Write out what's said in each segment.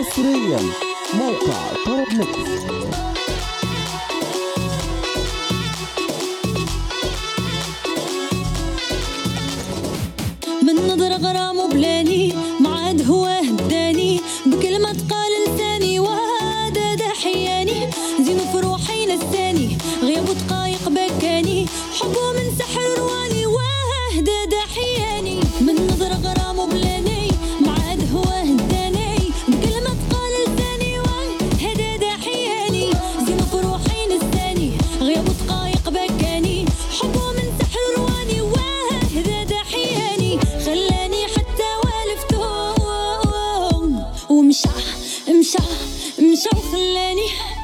حصريا موقع طرب ميكس. من نظر غرام وبلاني معاد هو هداني بكلمة قال لساني وهذا حياني زين فروحي نساني غيابو دقايق بكاني حبه من سحر رواني وهذا حياني من نظر غرام وبلاني معاد هو هداني بكلمة قال لساني وهذا حياني زين فروحي نساني غيابو دقايق بكاني حبه من سحر رواني وهذا حياني خلاني حتى والفته ومشى وخلاني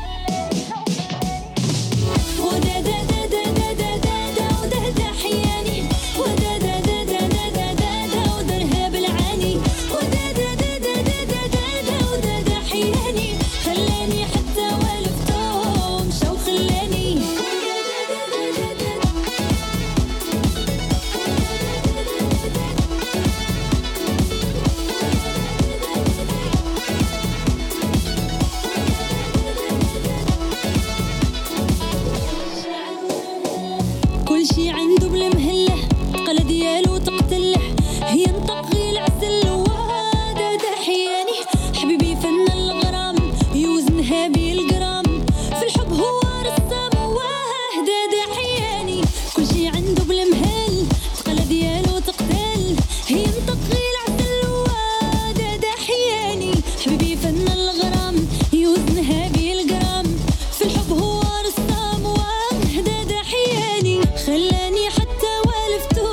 كل شي عنده بالمهله قلا ديالو تقتله هي نطقي العسل وهذا حياني حبيبي فن الغرام يوزنها بالجرام في الحب هو رسام وهذا حياني كل شي عنده بالمهل قلا ديالو تقتل هي نطقي العسل وهذا حياني حبيبي فن الغرام يوزنها بالجرام في الحب هو رسام وهذا حياني خلاني حتى والفته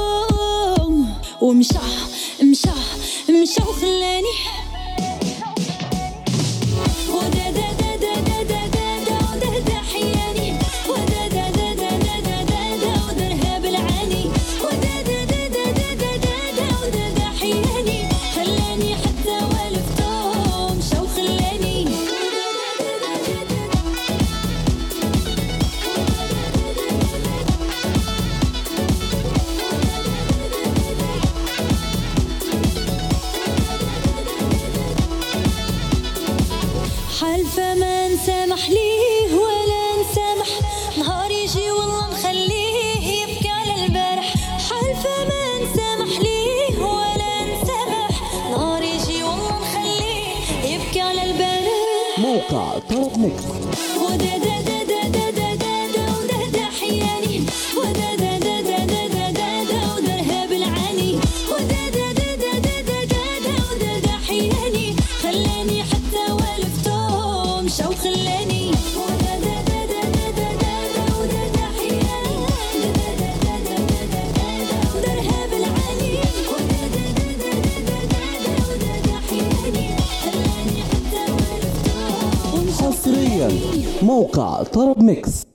ومشى وخلاني حياني ودرها بالعاني حياني خلاني حتى والفته ومشى وخلاني حالفة ما نسامح ليه ولا نسامح نهار يجي والله نخليه يبكي على البارح حالفة ما نسامح ليه ولا نسامح نهار يجي والله نخليه يبكي على البارح موقع طرب ميكس. حياني ودرها بالعاني حياني خلاني حتى والفته ومشى وخلاني درها بالعاني حياني خلاني حتى والفته حصريا موقع طرب ميكس.